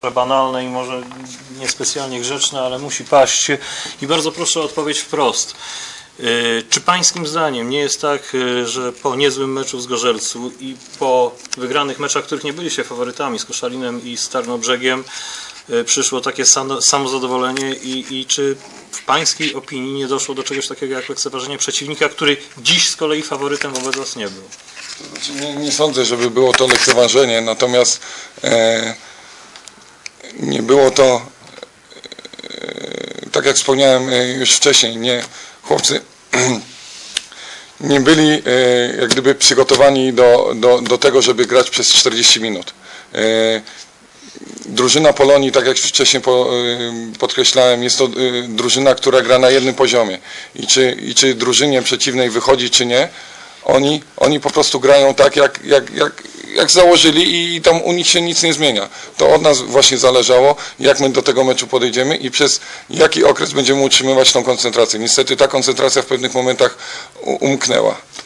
banalne i może niespecjalnie grzeczne, ale musi paść. I bardzo proszę o odpowiedź wprost. Czy pańskim zdaniem nie jest tak, że po niezłym meczu w Zgorzelcu i po wygranych meczach, których nie byliście faworytami z Koszalinem i z Tarnobrzegiem, przyszło takie samozadowolenie i czy w pańskiej opinii nie doszło do czegoś takiego jak lekceważenie przeciwnika, który dziś z kolei faworytem wobec was nie był? To znaczy, nie sądzę, żeby było to lekceważenie, natomiast nie było to, tak jak wspomniałem już wcześniej, chłopcy nie byli jak gdyby przygotowani do tego, żeby grać przez 40 minut. Drużyna Polonii, tak jak wcześniej podkreślałem, jest to drużyna, która gra na jednym poziomie. I czy drużynie przeciwnej wychodzi, czy nie, oni po prostu grają tak, jak założyli i tam u nich się nic nie zmienia. To od nas właśnie zależało, jak my do tego meczu podejdziemy i przez jaki okres będziemy utrzymywać tą koncentrację. Niestety ta koncentracja w pewnych momentach umknęła.